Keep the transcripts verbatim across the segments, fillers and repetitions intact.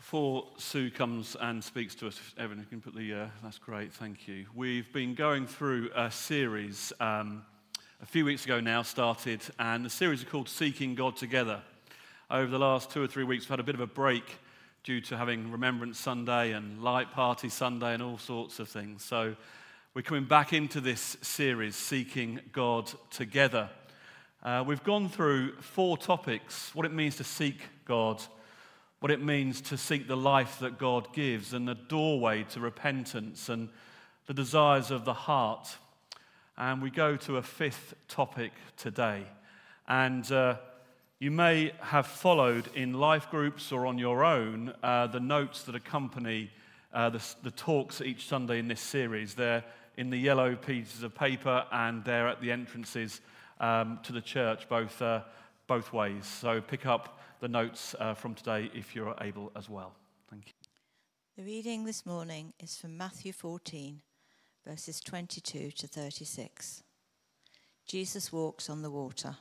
Before Sue comes and speaks to us, Evan, you can put the, uh, that's great, thank you. We've been going through a series um, a few weeks ago now, started, and the series is called Seeking God Together. Over the last two or three weeks, we've had a bit of a break due to having Remembrance Sunday and Light Party Sunday and all sorts of things. So we're coming back into this series, Seeking God Together. Uh, we've gone through four topics: what it means to seek God, what it means to seek the life that God gives, and the doorway to repentance, and the desires of the heart. And we go to a fifth topic today. And uh, you may have followed in life groups or on your own uh, the notes that accompany uh, the, the talks each Sunday in this series. They're in the yellow pieces of paper, and they're at the entrances um, to the church, both uh, both ways. So pick up the notes uh, from today if you're able as well. Thank you. The reading this morning is from Matthew fourteen, verses twenty-two to thirty-six. Jesus walks on the water.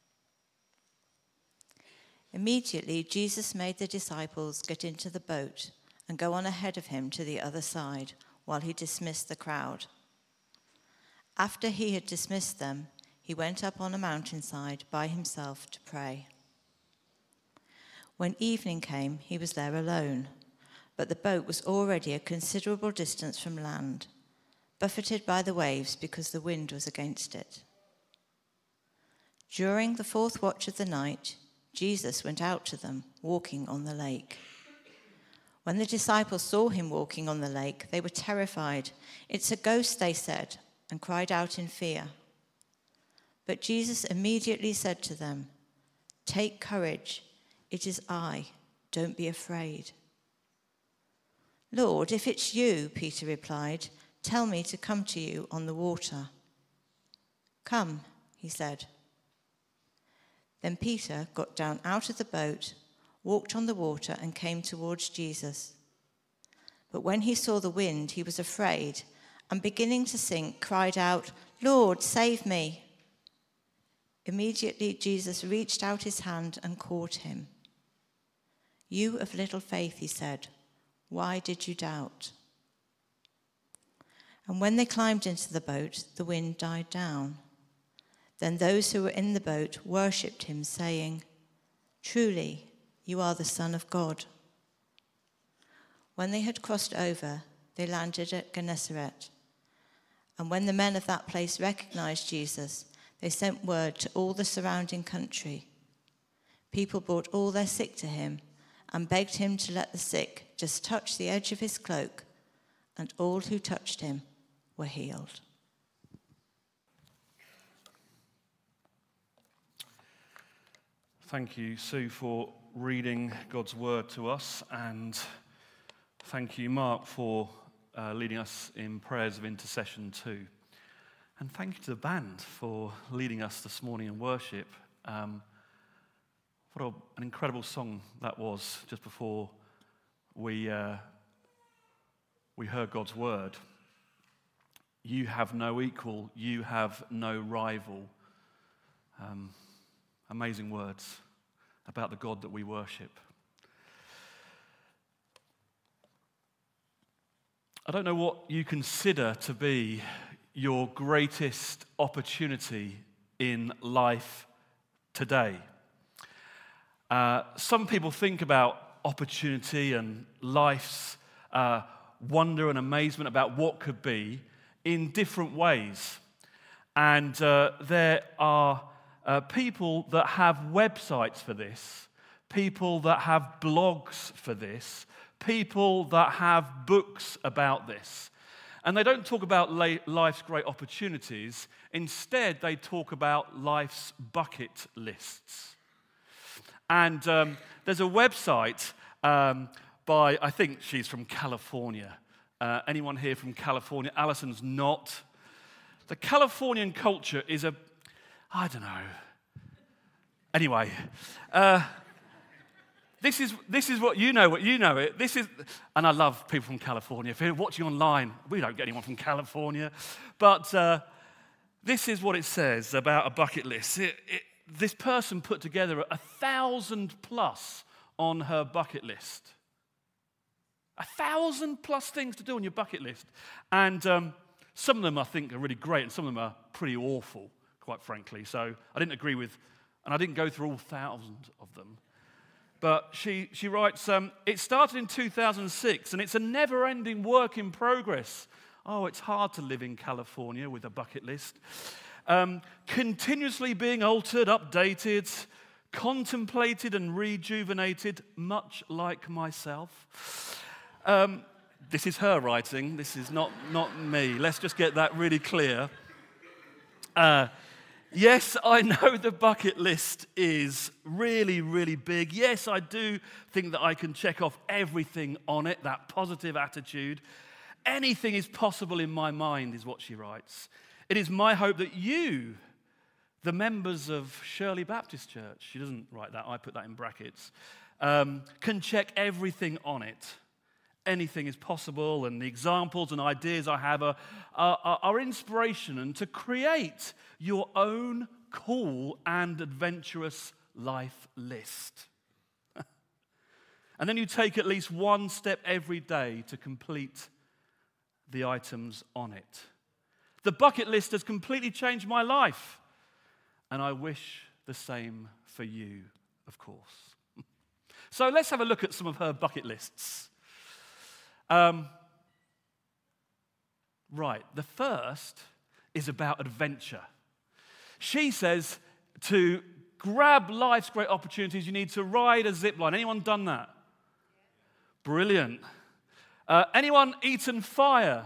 Immediately, Jesus made the disciples get into the boat and go on ahead of him to the other side while he dismissed the crowd. After he had dismissed them, he went up on a mountainside by himself to pray. When evening came, he was there alone, but the boat was already a considerable distance from land, buffeted by the waves because the wind was against it. During the fourth watch of the night, Jesus went out to them, walking on the lake. When the disciples saw him walking on the lake, they were terrified. "It's a ghost," they said, and cried out in fear. But Jesus immediately said to them, "Take courage. It is I. Don't be afraid." "Lord, if it's you," Peter replied, "tell me to come to you on the water." "Come," he said. Then Peter got down out of the boat, walked on the water, and came towards Jesus. But when he saw the wind, he was afraid, and beginning to sink, cried out, "Lord, save me." Immediately Jesus reached out his hand and caught him. "You of little faith," he said, "why did you doubt?" And when they climbed into the boat, the wind died down. Then those who were in the boat worshipped him, saying, "Truly, you are the Son of God." When they had crossed over, they landed at Gennesaret. And when the men of that place recognized Jesus, they sent word to all the surrounding country. People brought all their sick to him and begged him to let the sick just touch the edge of his cloak, and all who touched him were healed. Thank you, Sue, for reading God's word to us, and thank you, Mark, for uh, leading us in prayers of intercession too. And thank you to the band for leading us this morning in worship. Um, what a, an incredible song that was just before we uh, we heard God's word. You have no equal, you have no rival. Um, amazing words about the God that we worship. I don't know what you consider to be your greatest opportunity in life today. Uh, some people think about opportunity and life's uh, wonder and amazement about what could be in different ways. And uh, there are uh, people that have websites for this, people that have blogs for this, people that have books about this. And they don't talk about life's great opportunities. Instead, they talk about life's bucket lists. And um, there's a website um, by, I think she's from California. Uh, anyone here from California? Alison's not. The Californian culture is a, I don't know. Anyway, uh, This is this is what you know, what you know it. This is, and I love people from California. If you're watching online, we don't get anyone from California, but uh, this is what it says about a bucket list. It, it, this person put together a thousand plus on her bucket list. A thousand plus things to do on your bucket list. And um, some of them I think are really great, and some of them are pretty awful, quite frankly. So I didn't agree with, and I didn't go through all thousand of them. But she, she writes, um, it started in two thousand six, and it's a never-ending work in progress. Oh, it's hard to live in California with a bucket list. Um, continuously being altered, updated, contemplated and rejuvenated, much like myself. Um, this is her writing. This is not, not me. Let's just get that really clear. Uh, yes, I know the bucket list is really, really big. Yes, I do think that I can check off everything on it, that positive attitude. Anything is possible in my mind, is what she writes. It is my hope that you, the members of Shirley Baptist Church, she doesn't write that, I put that in brackets, um, can check everything on it. Anything is possible, and the examples and ideas I have are, are, are inspiration, and to create your own cool and adventurous life list. And then you take at least one step every day to complete the items on it. The bucket list has completely changed my life, and I wish the same for you, of course. So let's have a look at some of her bucket lists. Um, right, the first is about adventure. She says to grab life's great opportunities, you need to ride a zip line. Anyone done that? Brilliant. Uh, anyone eaten fire?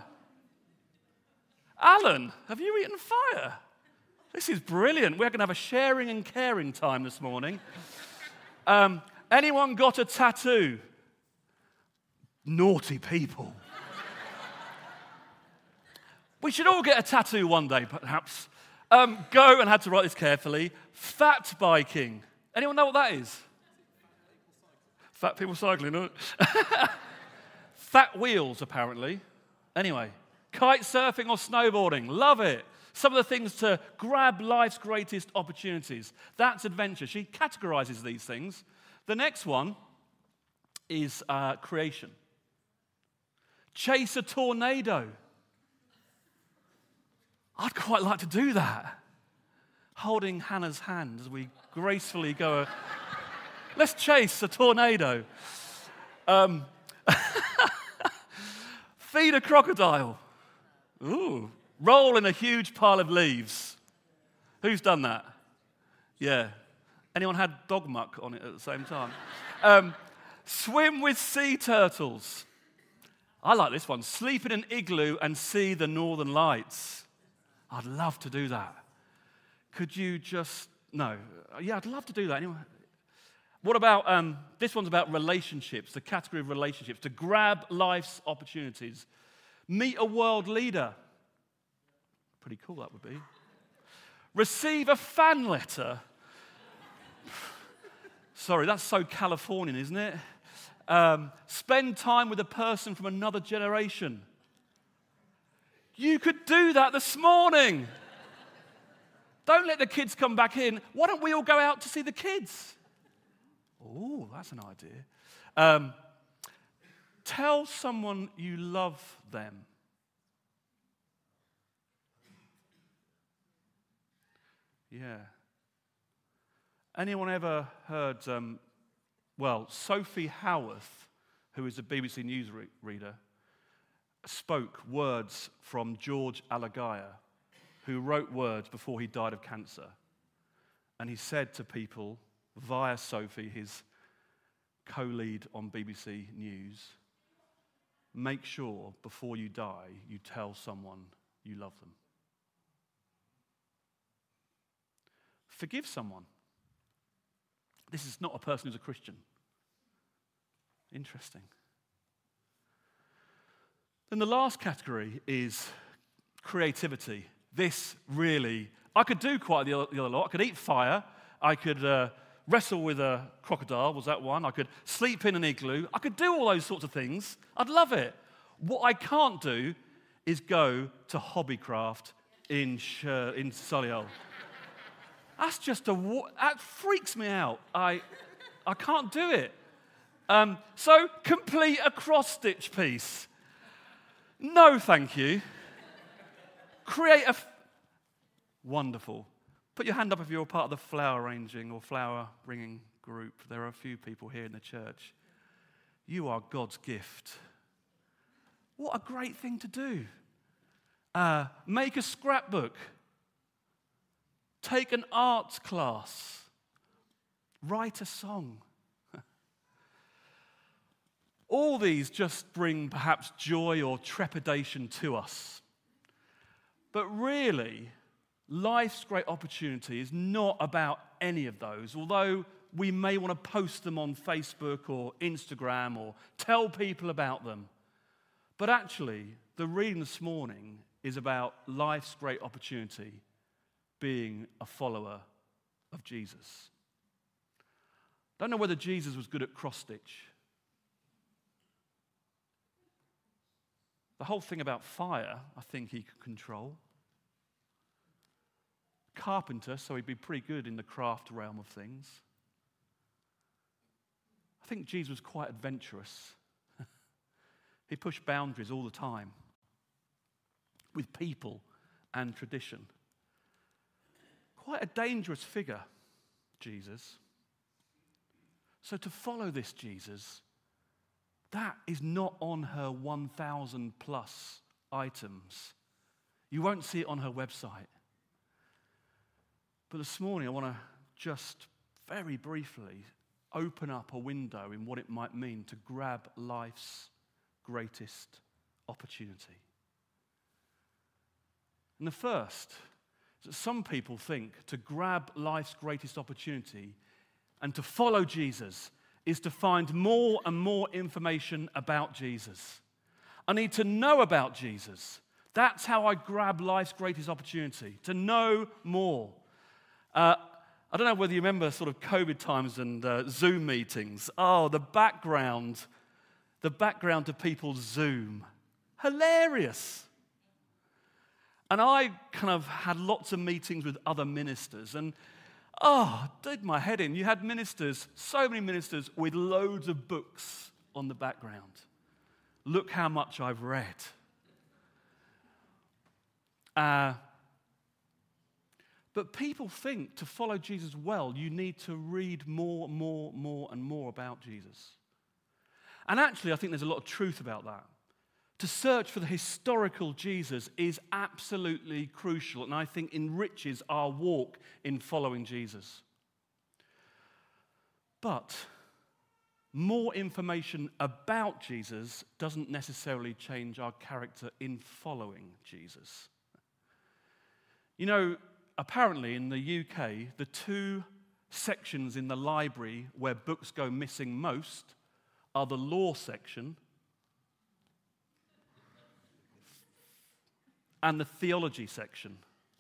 Alan, have you eaten fire? This is brilliant. We're going to have a sharing and caring time this morning. Um, anyone got a tattoo? Naughty people. We should all get a tattoo one day, perhaps. Um, go, and had to write this carefully, fat biking. Anyone know what that is? Fat people cycling, no? Fat wheels, apparently. Anyway, kite surfing or snowboarding, love it. Some of the things to grab life's greatest opportunities. That's adventure. She categorizes these things. The next one is uh, creation. Chase a tornado. I'd quite like to do that. Holding Hannah's hand as we gracefully go, let's chase a tornado. Um, feed a crocodile. Ooh. Roll in a huge pile of leaves. Who's done that? Yeah. Anyone had dog muck on it at the same time? um, swim with sea turtles. I like this one. Sleep in an igloo and see the northern lights. I'd love to do that. Could you just, no. Yeah, I'd love to do that. Anyone? What about, um, this one's about relationships, the category of relationships, to grab life's opportunities. Meet a world leader. Pretty cool that would be. Receive a fan letter. Sorry, that's so Californian, isn't it? Um, spend time with a person from another generation. You could do that this morning. Don't let the kids come back in. Why don't we all go out to see the kids? Oh, that's an idea. Um, tell someone you love them. Yeah. Anyone ever heard, um, well, Sophie Howarth, who is a B B C News re- reader, spoke words from George Alagiah, who wrote words before he died of cancer. And he said to people, via Sophie, his co-lead on B B C News, make sure before you die, you tell someone you love them. Forgive someone. This is not a person who's a Christian. Interesting. Then the last category is creativity. This really, I could do quite the other, the other lot. I could eat fire. I could uh, wrestle with a crocodile, was that one? I could sleep in an igloo. I could do all those sorts of things. I'd love it. What I can't do is go to Hobbycraft in, Sher- in Solihull. That's just a, that freaks me out. I, I can't do it. Um, so, complete a cross-stitch piece. No, thank you. Create a... F- Wonderful. Put your hand up if you're part of the flower arranging or flower bringing group. There are a few people here in the church. You are God's gift. What a great thing to do. Uh, make a scrapbook. Take an arts class. Write a song. All these just bring perhaps joy or trepidation to us. But really, life's great opportunity is not about any of those, although we may want to post them on Facebook or Instagram or tell people about them. But actually, the reading this morning is about life's great opportunity, being a follower of Jesus. Don't know whether Jesus was good at cross-stitch. The whole thing about fire, I think he could control. Carpenter, so he'd be pretty good in the craft realm of things. I think Jesus was quite adventurous. He pushed boundaries all the time with people and tradition. Quite a dangerous figure, Jesus. So to follow this Jesus, that is not on her one thousand plus items. You won't see it on her website. But this morning I want to just very briefly open up a window in what it might mean to grab life's greatest opportunity. And the first is that some people think to grab life's greatest opportunity and to follow Jesus is to find more and more information about Jesus. I need to know about Jesus. That's how I grab life's greatest opportunity, to know more. Uh, I don't know whether you remember sort of COVID times and uh, Zoom meetings. Oh, the background, the background to people's Zoom. Hilarious. And I kind of had lots of meetings with other ministers, and oh, did my head in. You had ministers, so many ministers, with loads of books on the background. Look how much I've read. Uh, but people think to follow Jesus well, you need to read more, more, more, and more about Jesus. And actually, I think there's a lot of truth about that. To search for the historical Jesus is absolutely crucial, and I think enriches our walk in following Jesus. But more information about Jesus doesn't necessarily change our character in following Jesus. You know, apparently in the U K, the two sections in the library where books go missing most are the law section and the theology section.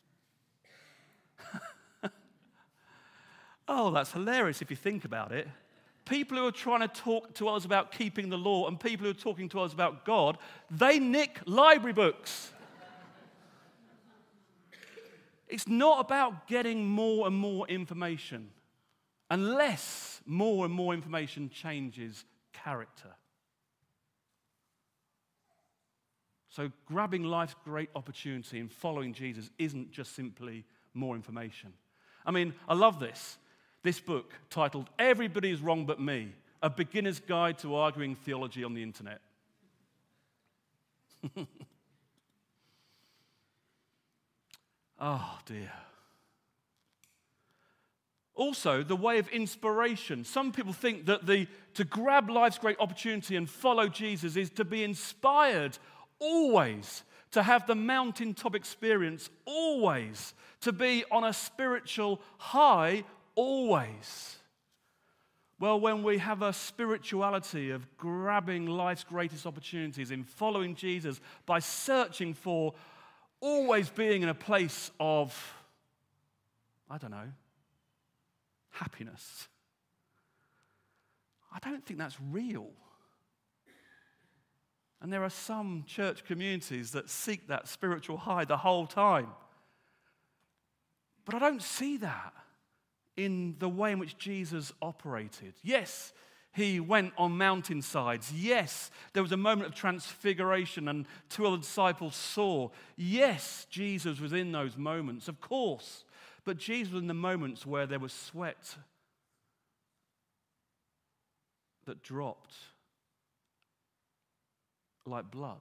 Oh, that's hilarious if you think about it. People who are trying to talk to us about keeping the law and people who are talking to us about God, they nick library books. It's not about getting more and more information unless more and more information changes character. So grabbing life's great opportunity and following Jesus isn't just simply more information. I mean, I love this. This book titled Everybody is Wrong But Me, A Beginner's Guide to Arguing Theology on the Internet. Oh, dear. Also, the way of inspiration. Some people think that the, to grab life's great opportunity and follow Jesus is to be inspired always, to have the mountaintop experience always, to be on a spiritual high always. Well, when we have a spirituality of grabbing life's greatest opportunities in following Jesus by searching for always being in a place of, I don't know, happiness, I don't think that's real. And there are some church communities that seek that spiritual high the whole time. But I don't see that in the way in which Jesus operated. Yes, he went on mountainsides. Yes, there was a moment of transfiguration and two other disciples saw. Yes, Jesus was in those moments, of course. But Jesus was in the moments where there was sweat that dropped like blood.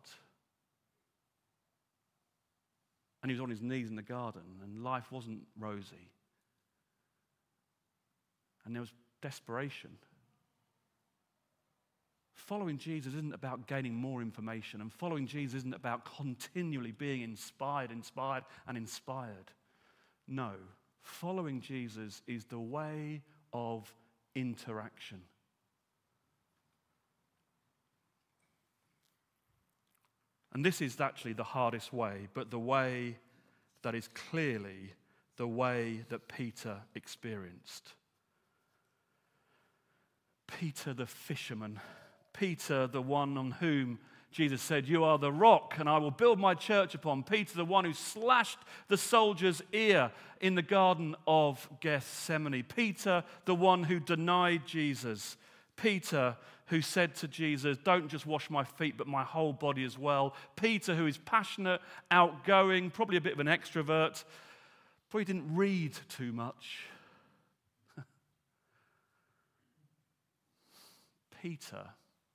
And he was on his knees in the garden, and life wasn't rosy. And there was desperation. Following Jesus isn't about gaining more information, and following Jesus isn't about continually being inspired, inspired, and inspired. No, following Jesus is the way of interaction. And this is actually the hardest way, but the way that is clearly the way that Peter experienced. Peter the fisherman, Peter the one on whom Jesus said, "You are the rock, and I will build my church upon." Peter the one who slashed the soldier's ear in the Garden of Gethsemane. Peter the one who denied Jesus. Peter who said to Jesus, "Don't just wash my feet, but my whole body as well." Peter who is passionate, outgoing, probably a bit of an extrovert, probably didn't read too much. Peter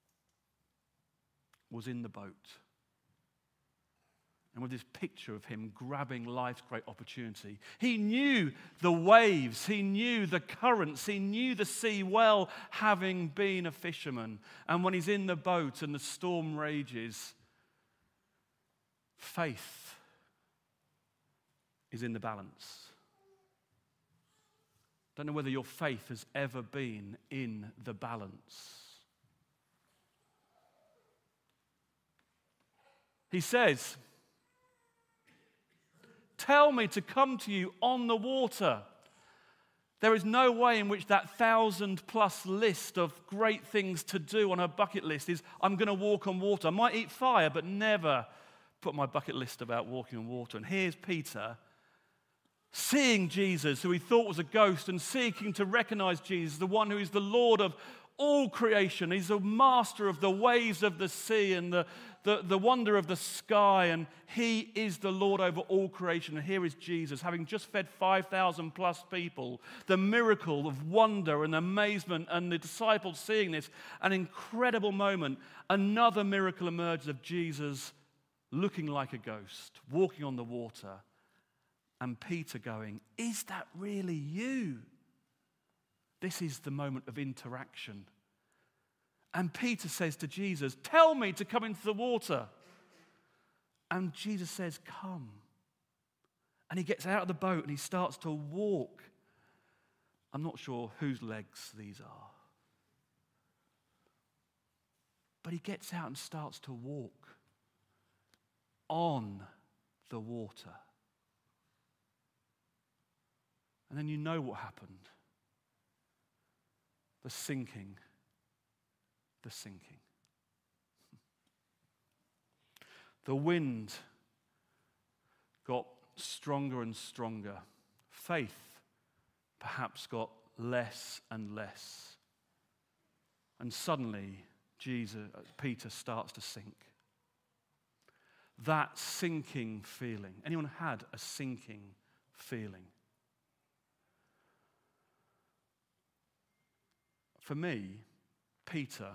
was in the boat. And with this picture of him grabbing life's great opportunity, he knew the waves, he knew the currents, he knew the sea well, having been a fisherman. And when he's in the boat and the storm rages, faith is in the balance. Don't know whether your faith has ever been in the balance. He says, "Tell me to come to you on the water." There is no way in which that thousand plus list of great things to do on her bucket list is, I'm going to walk on water. I might eat fire, but never put my bucket list about walking on water. And here's Peter seeing Jesus, who he thought was a ghost, and seeking to recognize Jesus, the one who is the Lord of all creation. He's the master of the waves of the sea and the, the, the wonder of the sky, and he is the Lord over all creation. And here is Jesus, having just fed five thousand plus people, the miracle of wonder and amazement, and the disciples seeing this, an incredible moment. Another miracle emerges of Jesus looking like a ghost, walking on the water, and Peter going, "Is that really you?" This is the moment of interaction. And Peter says to Jesus, "Tell me to come into the water." And Jesus says, "Come." And he gets out of the boat and he starts to walk. I'm not sure whose legs these are. But he gets out and starts to walk on the water. And then you know what happened. The sinking, the sinking. The wind got stronger and stronger. Faith perhaps got less and less. And suddenly, Jesus, Peter starts to sink. That sinking feeling. Anyone had a sinking feeling? For me, Peter,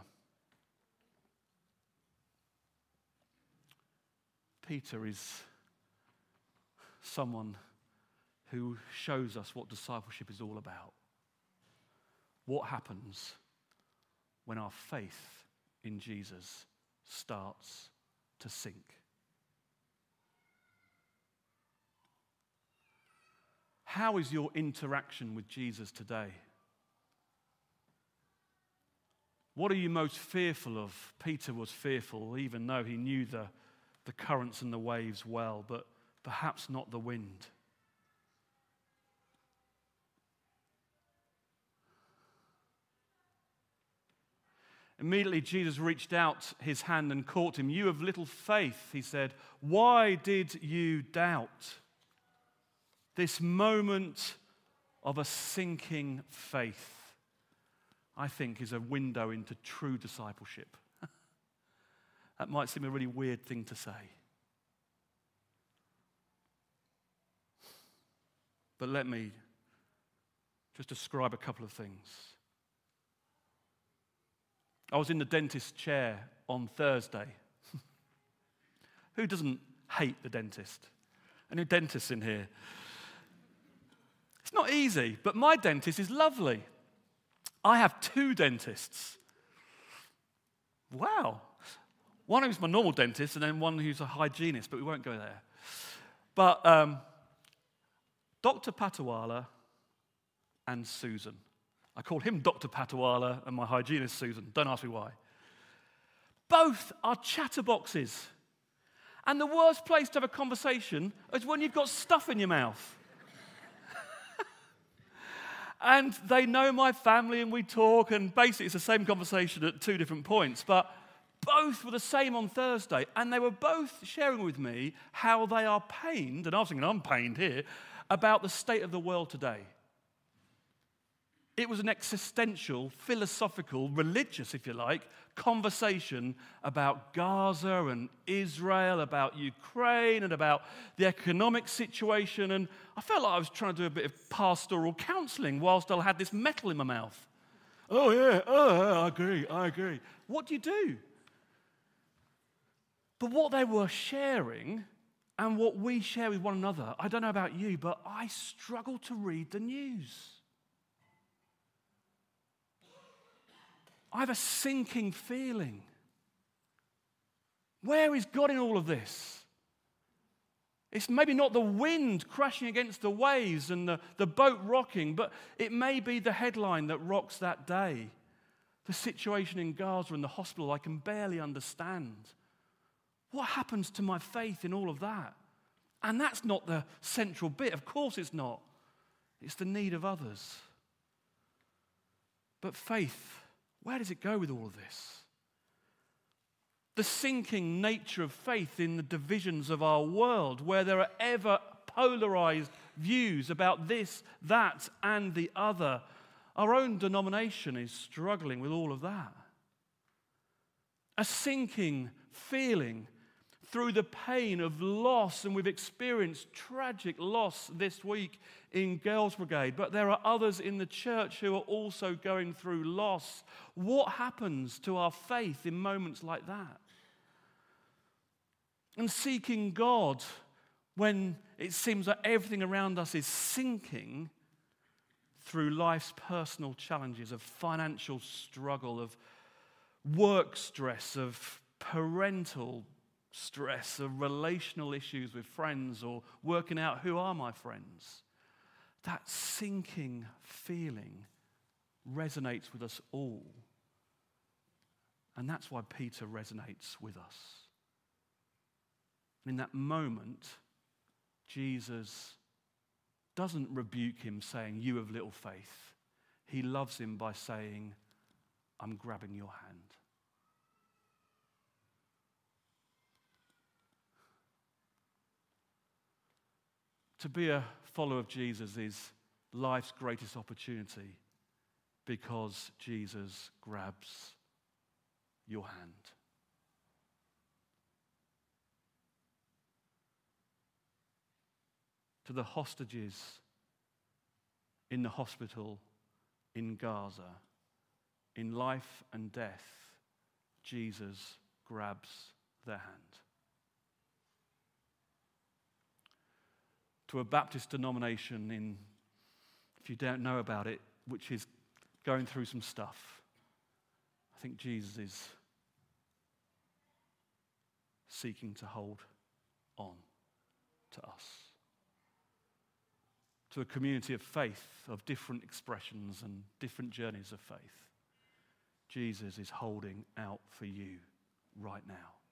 Peter is someone who shows us what discipleship is all about. What happens when our faith in Jesus starts to sink? How is your interaction with Jesus today? What are you most fearful of? Peter was fearful, even though he knew the, the currents and the waves well, but perhaps not the wind. Immediately, Jesus reached out his hand and caught him. "You of little faith," he said, "why did you doubt?" This moment of a sinking faith. I think, is a window into true discipleship. That might seem a really weird thing to say. But let me just describe a couple of things. I was in the dentist's chair on Thursday. Who doesn't hate the dentist? Any dentists in here? It's not easy, but my dentist is lovely. I have two dentists. Wow. One who's my normal dentist and then one who's a hygienist, but we won't go there. But um, Doctor Patawala and Susan. I call him Doctor Patawala and my hygienist Susan. Don't ask me why. Both are chatterboxes. And the worst place to have a conversation is when you've got stuff in your mouth. And they know my family and we talk, and basically it's the same conversation at two different points. But both were the same on Thursday, and they were both sharing with me how they are pained, and I was thinking I'm pained here, about the state of the world today. It was an existential, philosophical, religious, if you like, conversation about Gaza and Israel, about Ukraine, and about the economic situation. And I felt like I was trying to do a bit of pastoral counselling whilst I had this metal in my mouth. Oh, yeah, oh, I agree, I agree. What do you do? But what they were sharing and what we share with one another, I don't know about you, but I struggle to read the news. I have a sinking feeling. Where is God in all of this? It's maybe not the wind crashing against the waves and the, the boat rocking, but it may be the headline that rocks that day. The situation in Gaza and the hospital I can barely understand. What happens to my faith in all of that? And that's not the central bit. Of course it's not. It's the need of others. But faith, where does it go with all of this? The sinking nature of faith in the divisions of our world, where there are ever polarized views about this, that, and the other. Our own denomination is struggling with all of that. A sinking feeling through the pain of loss, and we've experienced tragic loss this week in Girls Brigade, but there are others in the church who are also going through loss. What happens to our faith in moments like that? And seeking God when it seems that everything around us is sinking through life's personal challenges of financial struggle, of work stress, of parental stress, of relational issues with friends, or working out who are my friends. That sinking feeling resonates with us all. And that's why Peter resonates with us. In that moment, Jesus doesn't rebuke him saying, "You have little faith." He loves him by saying, "I'm grabbing your hand." To be a follower of Jesus is life's greatest opportunity because Jesus grabs your hand. To the hostages in the hospital in Gaza, in life and death, Jesus grabs their hand. To a Baptist denomination in, if you don't know about it, which is going through some stuff, I think Jesus is seeking to hold on to us. To a community of faith, of different expressions and different journeys of faith, Jesus is holding out for you right now.